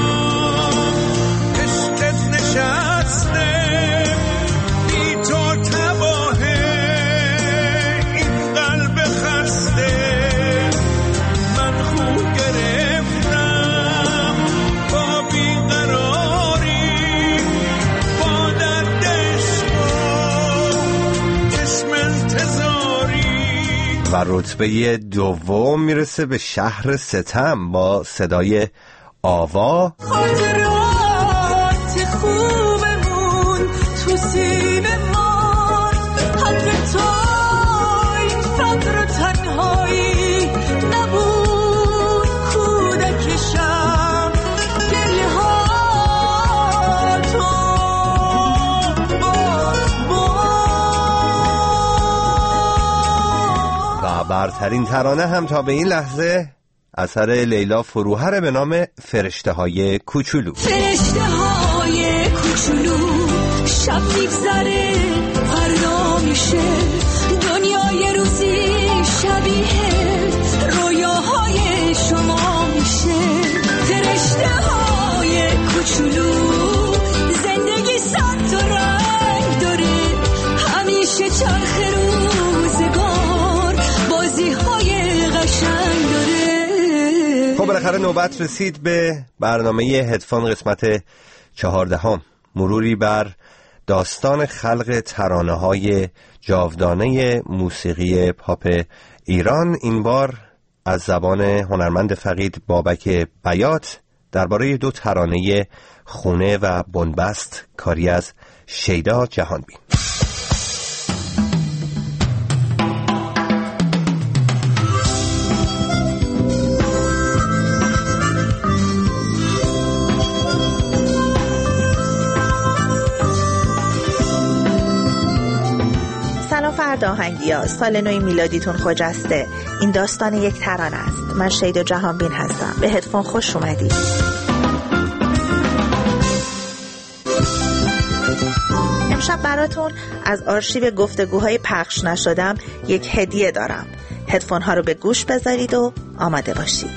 B: عشقت نشسته، بی تو تباهه این قلب خسته، من خو گرفتم با بیقراری، با درد عشق و چشم انتظاری.
C: و رتبه دوم میرسه به شهر ستم با صدای آوا.
P: خاطرات خوبمون تو سینه ما، حق تو این فقر و تنهایی نبود، کودکشم گریه ها
C: برترین ترانه هم تا به این لحظه اثر لیلا فروهر به نام فرشته های کوچولو.
P: فرشته های کوچولو شب میگذره فردا میشه دنیای روزی شبیه رویاهای شما میشه. فرشته های کوچولو زندگی صد تا رنگ داره همیشه چرخ روزگار بازی های قشنگ داره.
C: خب بالاخره نوبت رسید به برنامه هدفون قسمت چهاردهم، مروری بر داستان خلق ترانه‌های جاودانه موسیقی پاپ ایران، این بار از زبان هنرمند فقید بابک بیات درباره دو ترانه خونه و بنبست کاری از شیدا جهانبین.
Q: فردا آهنگیا، سال نو میلادیتون خجسته. این داستان یک ترانه است. من شیدا جهانبین هستم. به هدفون خوش اومدید. امشب براتون از آرشیو گفتگوهای پخش نشدم یک هدیه دارم. هدفون ها رو به گوش بذارید و آماده باشید.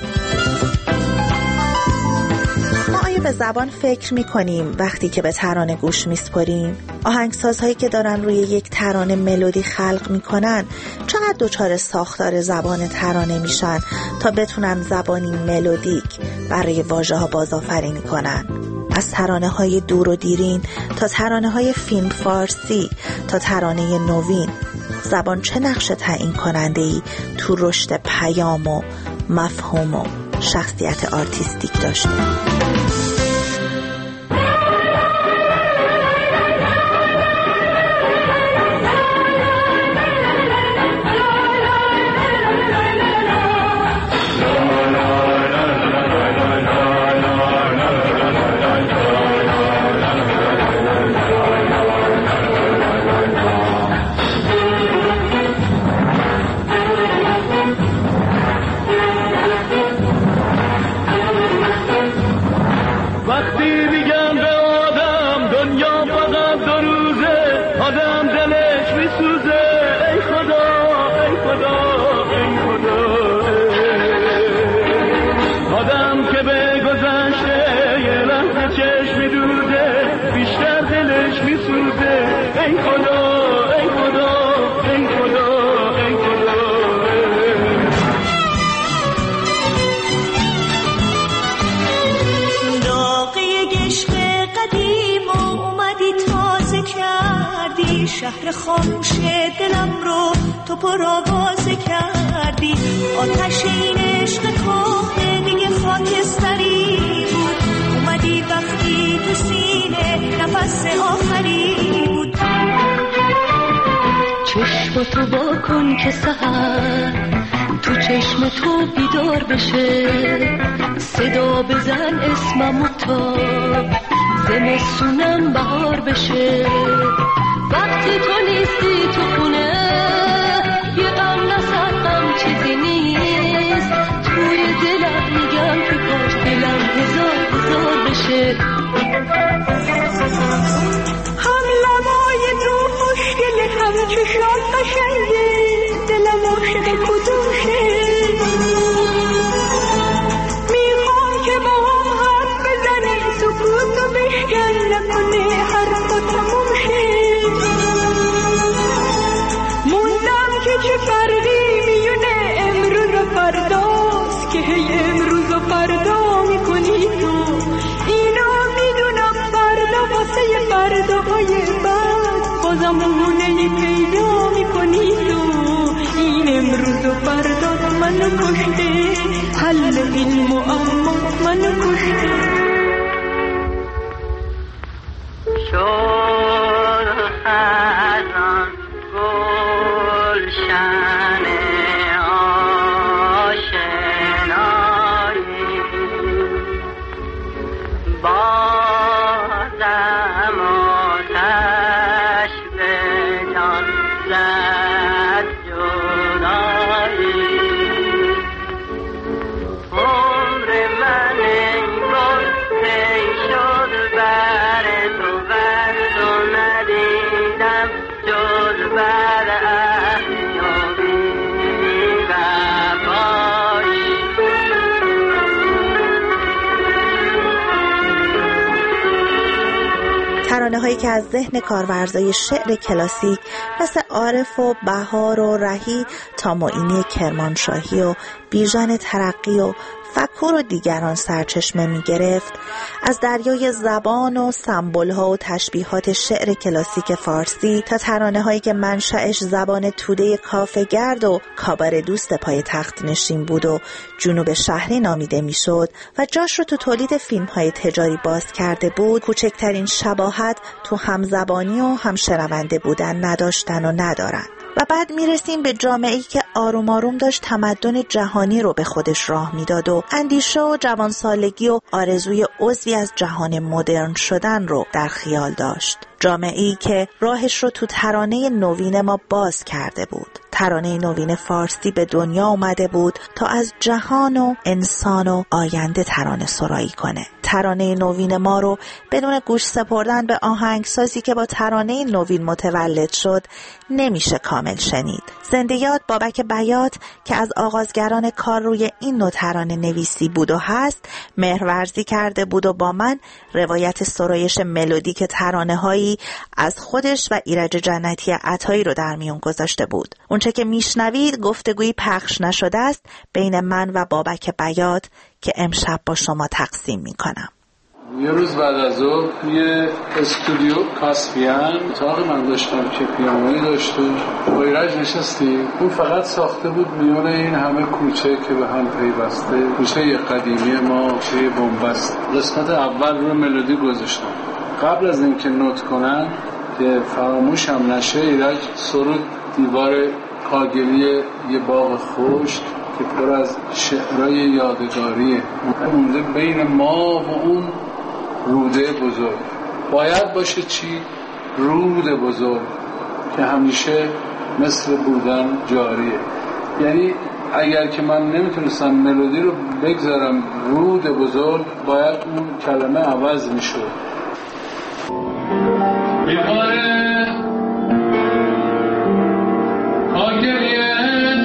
Q: ما آیا به زبان فکر میکنیم وقتی که به ترانه گوش میسپاریم؟ آهنگسازهایی که دارن روی یک ترانه ملودی خلق میکنن چقدر دچار ساختار زبان ترانه میشن تا بتونن زبانی ملودیک برای واژه ها بازآفرینی کنن؟ از ترانه های دور و دیرین تا ترانه های فیلم فارسی تا ترانه نوین، زبان چه نقش تعیین کننده ای تو رشد پیام و مفهوم و شخصیت آرتیستیک داشته؟
P: شهر خاموش دلم رو تو پر آواز کردی. آتش این عشق کهنه دیگه خاکستری بود. اومدی وقتی تو سینه نفس آخری بود. چشم تو با کن که سحر تو چشم تو بیدار بشه. صدا بزن اسممو تا زمستونم بهار بشه. وقتی تو نیستی تو خونه یه غم نصد غم چیزی نیست. توی دلم میگم که کاش دلم هزار هزار بشه. هم لبای تو خوشگله هم چشام قشنگه. دلم عاشق کدومشه. میخوام که با هم حرف بزنه سکوتو بشکن نکنه حرفا تموم شه. چه فرقی میونه امروز و فرداست که هی امروز و فردا میکنی تو. اینو میدونم فردا واسه فرداهای بعد بازم اونهی پیدا میکنی تو. این امروز و فردا منو کشته. حل این معما منو کشته. شد خزان گلشن آشنایی بازم آتش به جان زد جدایی. جز بر احیابی و باشی.
Q: ترانه هایی که از ذهن کارورزای شعر کلاسیک مثل عارف و بهار و رهی تا معینی کرمانشاهی و بیژن ترقی و فکر و دیگران سرچشمه می گرفت، از دریای زبان و سمبول ها و تشبیهات شعر کلاسیک فارسی تا ترانه هایی که منشأش زبان توده کافه گرد و کابار دوست پای تخت نشین بود و جنوب شهری نامیده می شد و جاش رو تو تولید فیلم های تجاری باز کرده بود، کوچکترین شباهت تو همزبانی و همشنونده بودن نداشتن و ندارن. و بعد میرسیم به جامعه‌ای که آروم آروم داشت تمدن جهانی رو به خودش راه میداد و اندیشه و جوانسالگی و آرزوی عضوی از جهان مدرن شدن رو در خیال داشت. جامعه‌ای که راهش رو تو ترانه نوین ما باز کرده بود. ترانه نوین فارسی به دنیا اومده بود تا از جهان و انسان و آینده ترانه سرایی کنه. ترانه نوین ما رو بدون گوش سپردن به آهنگسازی که با ترانه نوین متولد شد نمیشه کامل شنید. زنده یاد بابک بیات که از آغازگران کار روی این نوع ترانه نویسی بود و هست، مهرورزی کرده بود و با من روایت سرایش ملودیک ترانه هایی از خودش و ایرج جنتی عطایی رو در میون گذاشته بود. اونچه که میشنوید گفتگویی پخش نشده است بین من و بابک بیات که امشب با شما تقسیم میکنم.
R: یه روز بعد از ظهر توی استودیو کاسپیان اتاق من داشتم که پیانویی داشت و با ایرج نشستیم. اون فقط ساخته بود میون این همه کوچه که به هم پیوسته، کوچه قدیمی ما، کوچه بنبست. قسمت اول رو ملودی گذاشتم. قبل از اینکه نوت کنن که فراموش هم نشه، ایرج سرود دیوار کاگلی یه باغ خشک که پر از شعرهای یادگاریه، مونده بین ما و اون روده بزرگ. باید باشه چی؟ رود بزرگ که همیشه مثل بودن جاریه. یعنی اگر که من نمیتونستم ملودی رو بگذارم رود بزرگ، باید اون کلمه عوض میشد. بیاره کاگلیه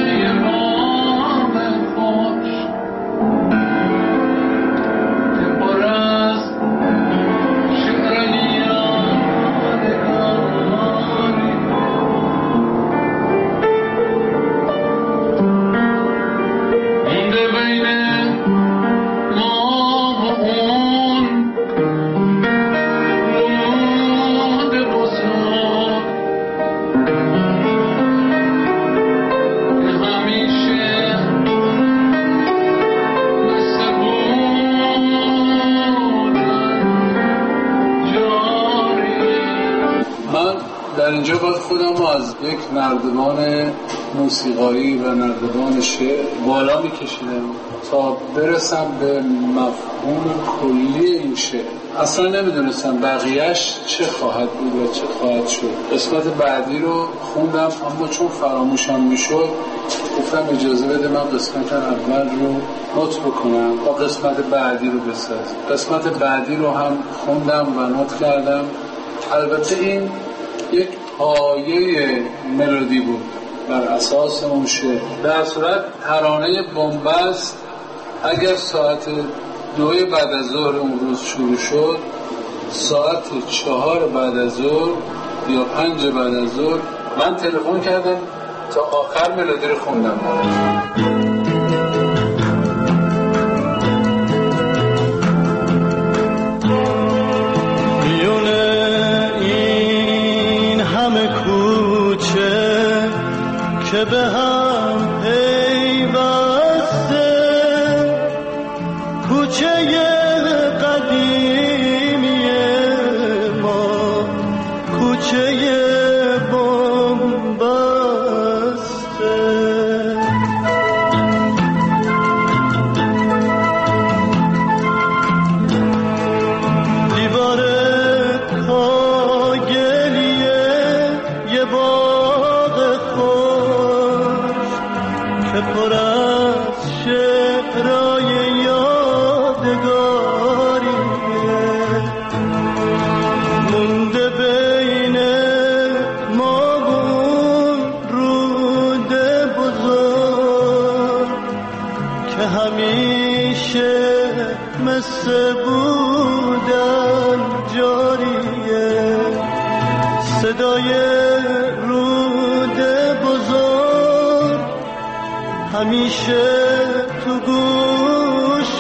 R: اینجا باید خودم رو از یک نردبان موسیقایی و نردبان شعر بالا میکشیدم تا برسم به مفهوم کلی این شعر. اصلا نمیدونستم بقیهش چه خواهد بود و چه خواهد شد. قسمت بعدی رو خوندم، اما چون فراموشم میشد گفتم اجازه بده من قسمت اول رو نوت بکنم و قسمت بعدی رو بساز. قسمت بعدی رو هم خوندم و نوت کردم. البته این یک پایه ملودی بود بر اساس اون شعر. در صورت ترانه بنبست اگر ساعت دو بعد از ظهر اون روز شروع شد، ساعت چهار بعد از ظهر یا پنج بعد از ظهر من تلفن کردم تا آخر ملودی رو خوندم.
B: که به هم پیوسته، کوچه قدیمی ما، کوچه بنبسته. دیوار کاگلیه یه باغ خشک رود بزرگ همیشه تو گوش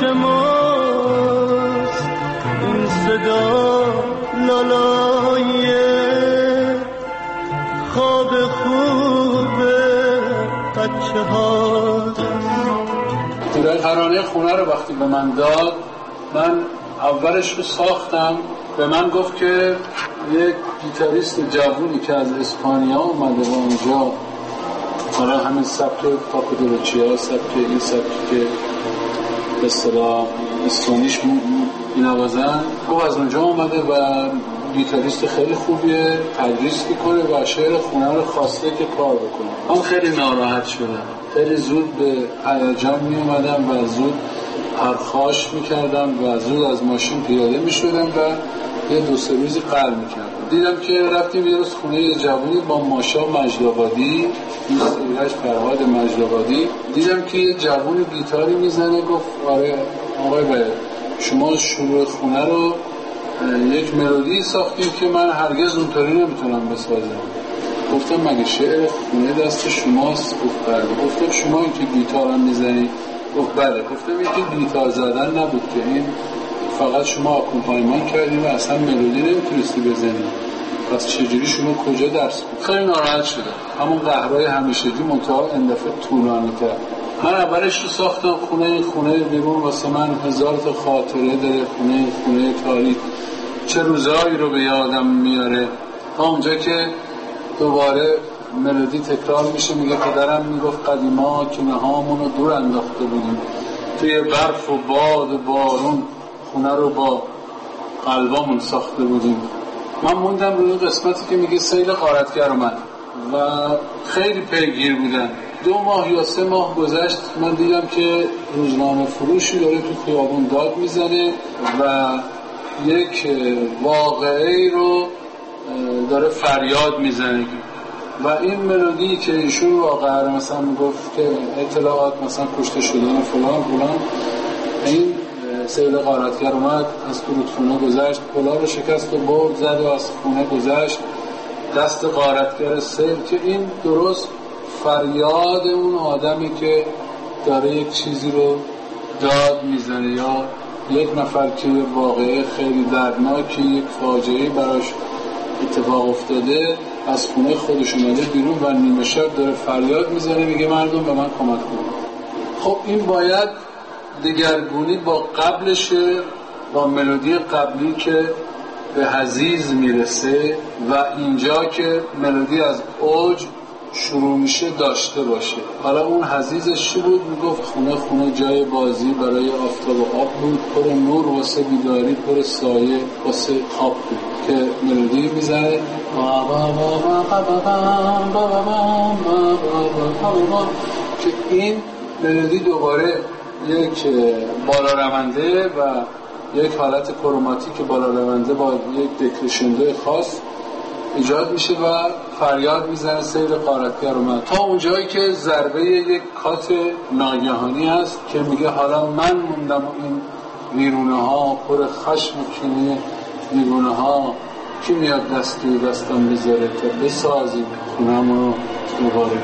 B: ماست، این صدا لالای خواب خوب بچه هاست.
R: ترانه خونه رو وقتی به من داد، من اولش رو ساختم. به من گفت که یک گیتاریست جوونی که از اسپانیا اومده و اونجا حالا همین سبک پاکو دولوچیا، سبک این سبکی که به اصطلاح اسپانیش می‌نوازن، گفت از اونجا اومده و گیتاریست خیلی خوبیه، تدریس میکنه و شعر خونه رو خواسته که کار بکنه. من خیلی ناراحت شدم، خیلی زود به هیجان می اومدم و زود پرخاش میکردم و زود از ماشین پیاده میشدم و یه دو سه روزی قهر میکردم. دیدم که رفتیم یه روز خونه یه جوونی با ماشا مجدآبادی، این سیرش فرهاد مجدآبادی، دیدم که یه جوونی گیتاری میزنه. گفت آره آقای باید شما شروع خونه رو یک ملودی ساختیم که من هرگز اونطوری نمیتونم بسازم. گفتم مگه شعر خونه دست شماست؟ گفت بله. گفتم شما این که گیتار هم میزنی؟ گفت بله. گفتم این که گیتار زدن نبود که این فقط شما آکومپانیمان کردیم و اصلا ملودی نمیتونستی بزنی، پس چجوری شما کجا درس بود؟ خیلی ناراحت شدم. همون قهرهای همیشگی منتها این دفعه طولانی کرد. من اولش رو ساختم خونه خونه بیرون واسه من هزار تا خاطره داره. خونه خونه تاریخ چه روزایی رو به یادم میاره. تا اونجا که دوباره ملودی تکرار میشه، میگه پدرم میگفت قدیما که نهامون رو دور انداخته بودیم، توی برف و باد و بارون خونه رو با قلبامون ساخته بودیم. من موندم روی قسمتی که میگه سیل غارتگر اومد و خیلی پیگیر بودن. دو ماه یا سه ماه گذشت، من دیدم که روزنامه فروشی داره تو خیابون داد میزنه و یک واقعی رو داره فریاد میزنه و این ملودی که ایشون واقعا رو مثلا میگفت که اطلاعات مثلا کشته شدن فلان فلان، این سیل غارتگر اومد از تو رودخونه گذشت، پلا رو شکست و برد زد و از خونه گذشت، دست غارتگر سیل، که این درست فریاد اون آدمی که داره یک چیزی رو داد میزنه یا یک نفر که واقعه خیلی دردناکی، یک فاجعه براش اتفاق افتاده، از خونه خودش اومده بیرون و نیمه شب داره فریاد میزنه، میگه مردم به من کمک کنید. خب این باید دگرگونی با قبلشه، با ملودی قبلی که به حزیز میرسه و اینجا که ملودی از اوج شروع میشه داشته باشه. حالا اون حزیزش چی بود؟ میگفت خونه خونه جای بازی برای آفتاب و آب بود، پر نور واسه بیداری، پر سایه واسه خواب بود، که ملودی میزنه که این ملودی دوباره یک بالا رونده و یک حالت کروماتیک بالا رونده با یک دکریشندو خاص ایجاد میشه و فریاد میزنه سیل غارتگر اومد، تا اونجایی که ضربه یک کات ناگهانی هست که میگه حالا من موندم و این ویرونه ها پر خشم و کینه ویرونه ها، کی میاد دست توی دستم بذاره تا بسازیم خونم رو دوباره.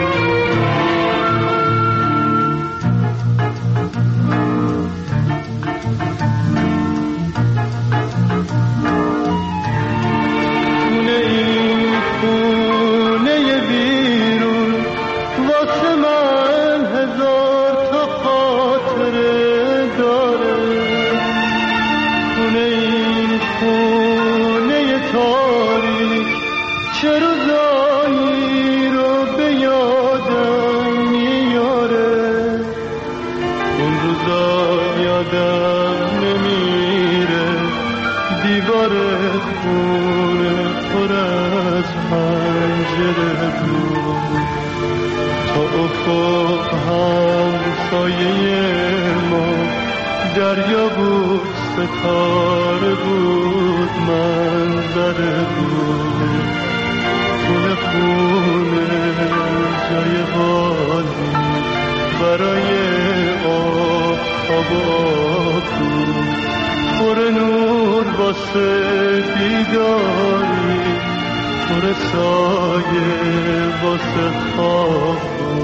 B: دریا بود، ستاره بود، منظره بود، خونه خونه جای حالی برای آب آب بود، پر نور واسه بیداری، پر سایه واسه خواب.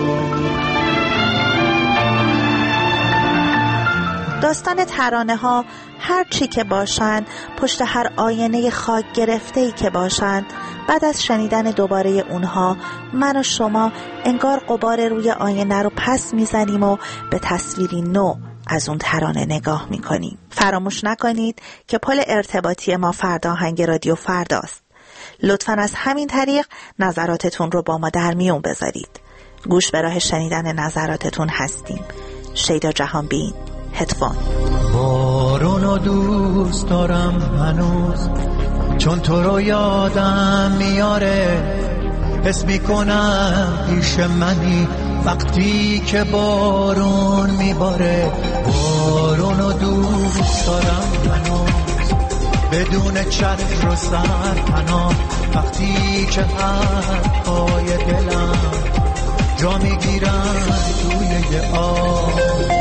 Q: داستان ترانه ها هر چی که باشند، پشت هر آینه خاک گرفته‌ای که باشند، بعد از شنیدن دوباره اونها من و شما انگار غبار روی آینه رو پس میزنیم و به تصویری نو از اون ترانه نگاه میکنیم. فراموش نکنید که پل ارتباطی ما فرداهنگ رادیو فرداست. لطفاً از همین طریق نظراتتون رو با ما در میون بذارید. گوش به راه شنیدن نظراتتون هستیم. شیدا جهانبین، هدفون.
S: بارونو دوست دارم هنوز، چون تو رو یادم میاره. حس میکنم پیش منی وقتی که بارون میباره. بارونو دوست دارم هنوز، بدون چتر و سرپناه. وقتی که حرفای دلم جا میگیرن توی یه آب.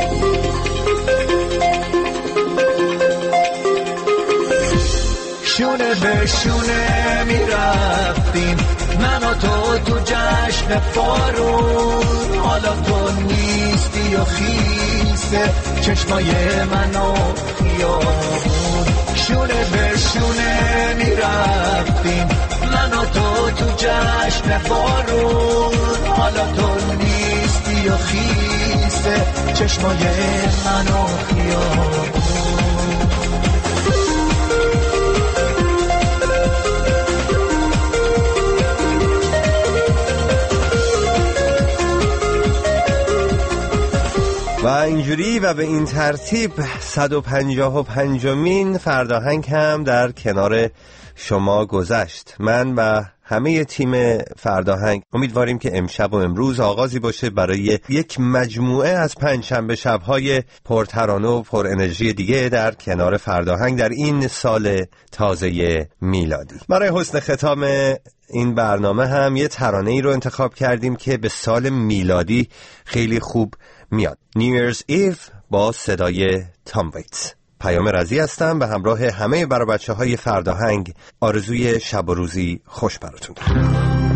S: شونه به شونه میرفتیم من و تو تو جشن بارون. حالا تو نیستی و خیسه چشمای من و خیابون. شونه به شونه میرفتیم من و تو تو جشن بارون. حالا تو نیستی و خیسه چشمای من و خیابون.
C: و اینجوری و به این ترتیب صد و پنجاه و پنجمین فرداهنگ هم در کنار شما گذشت. من و همه تیم فرداهنگ امیدواریم که امشب و امروز آغازی باشه برای یک مجموعه از پنجشنبه شب‌های پرترانه و پر انرژی دیگه در کنار فرداهنگ در این سال تازه میلادی. برای حسن ختام این برنامه هم یه ترانه ای رو انتخاب کردیم که به سال میلادی خیلی خوب میاد. New Year's Eve با صدای تام ویتس. پیام رضی هستم به همراه همه برای بچه های فرداهنگ. آرزوی شب و روزی خوش براتون دارم.